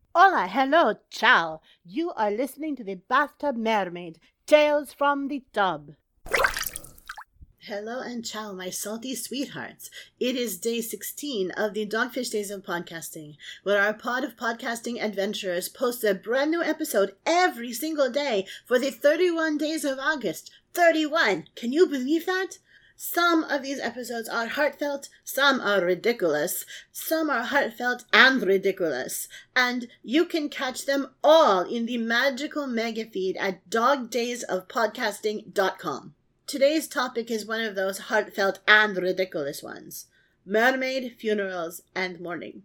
Hola, hello, ciao. You are listening to the Bathtub Mermaid, Tales from the Tub. Hello and ciao, my salty sweethearts. It is day 16 of the Dogfish Days of Podcasting, where our pod of podcasting adventurers posts a brand new episode every single day for the 31 days of August. 31! Can you believe that? Some of these episodes are heartfelt, some are ridiculous, some are heartfelt and ridiculous, and you can catch them all in the magical mega feed at dogdaysofpodcasting.com. Today's topic is one of those heartfelt and ridiculous ones: mermaid funerals and mourning.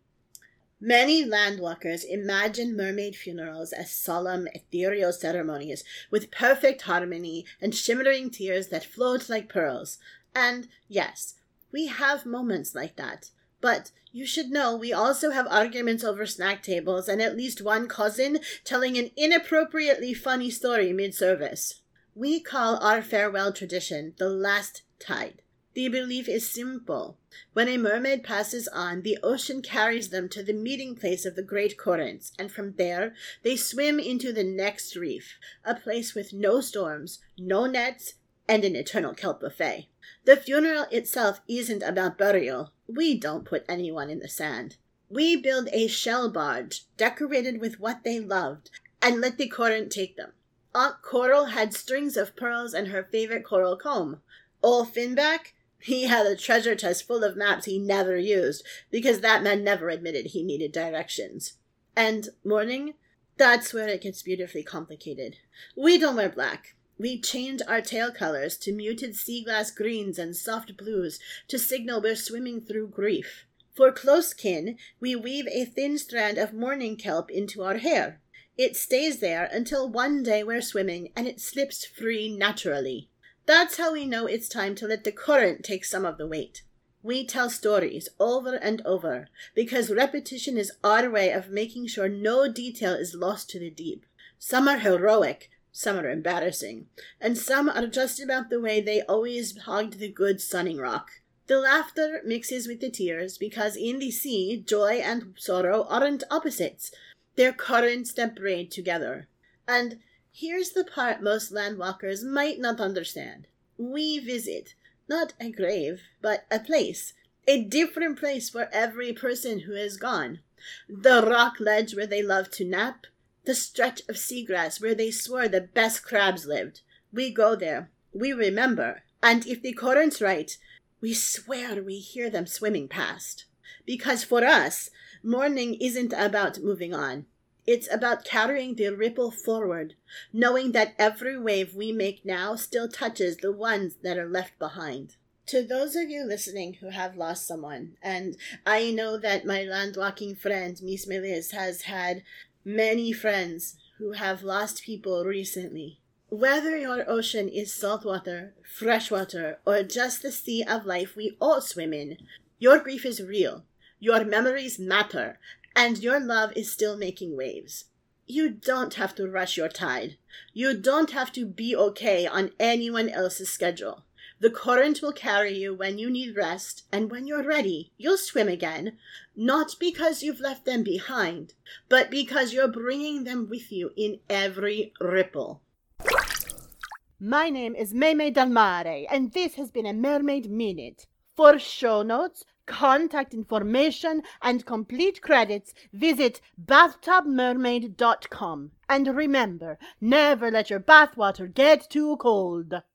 Many landwalkers imagine mermaid funerals as solemn, ethereal ceremonies with perfect harmony and shimmering tears that float like pearls. And yes, we have moments like that. But you should know we also have arguments over snack tables and at least one cousin telling an inappropriately funny story mid-service. We call our farewell tradition the last tide. The belief is simple. When a mermaid passes on, the ocean carries them to the meeting place of the great currents, and from there they swim into the next reef, a place with no storms, no nets, and an eternal kelp buffet. The funeral itself isn't about burial. We don't put anyone in the sand. We build a shell barge decorated with what they loved and let the current take them. Aunt Coral had strings of pearls and her favorite coral comb. Old Finback, he had a treasure chest full of maps he never used because that man never admitted he needed directions. And mourning? That's where it gets beautifully complicated. We don't wear black. We change our tail colors to muted sea glass greens and soft blues to signal we're swimming through grief. For close kin, we weave a thin strand of mourning kelp into our hair. It stays there until one day we're swimming and it slips free naturally. That's how we know it's time to let the current take some of the weight. We tell stories over and over because repetition is our way of making sure no detail is lost to the deep. Some are heroic, some are embarrassing, and some are just about the way they always hogged the good sunning rock. The laughter mixes with the tears because in the sea, joy and sorrow aren't opposites. They're currents that braid together. And here's the part most landwalkers might not understand. We visit, not a grave, but a place. A different place for every person who is gone. The rock ledge where they loved to nap. The stretch of seagrass where they swore the best crabs lived. We go there. We remember. And if the current's right, we swear we hear them swimming past. Because for us, mourning isn't about moving on. It's about carrying the ripple forward, knowing that every wave we make now still touches the ones that are left behind. To those of you listening who have lost someone, and I know that my landwalking friend, Miss Melis, has had many friends who have lost people recently. Whether your ocean is saltwater, freshwater, or just the sea of life we all swim in, your grief is real. Your memories matter, and your love is still making waves. You don't have to rush your tide. You don't have to be okay on anyone else's schedule. The current will carry you when you need rest, and when you're ready, you'll swim again, not because you've left them behind, but because you're bringing them with you in every ripple. My name is Meme Del Mare, and this has been a Mermaid Minute. For show notes, contact information, and complete credits, visit bathtubmermaid.com. And remember, never let your bathwater get too cold.